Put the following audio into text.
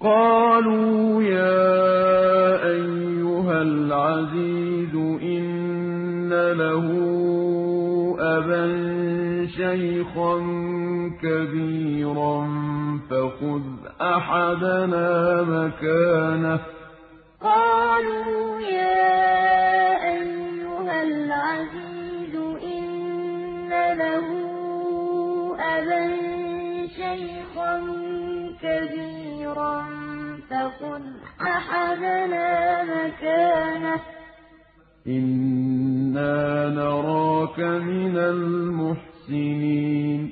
قَالُوا يَا أَيُّهَا الْعَزِيزُ إِنَّ لَهُ أَبًا شَيْخًا كَبِيرًا فَخُذْ أَحَدَنَا مَكَانَهُ ۖ قَالُوا يَا أَيُّهَا الْعَزِيزُ إِنَّ لَهُ أَبًا شَيْخًا كَبِيرًا فَخُذْ أَحَدَنَا مَكَانَهُ ۖ إِنَّا نَرَاكَ مِنَ الْمُحْسِنِينَ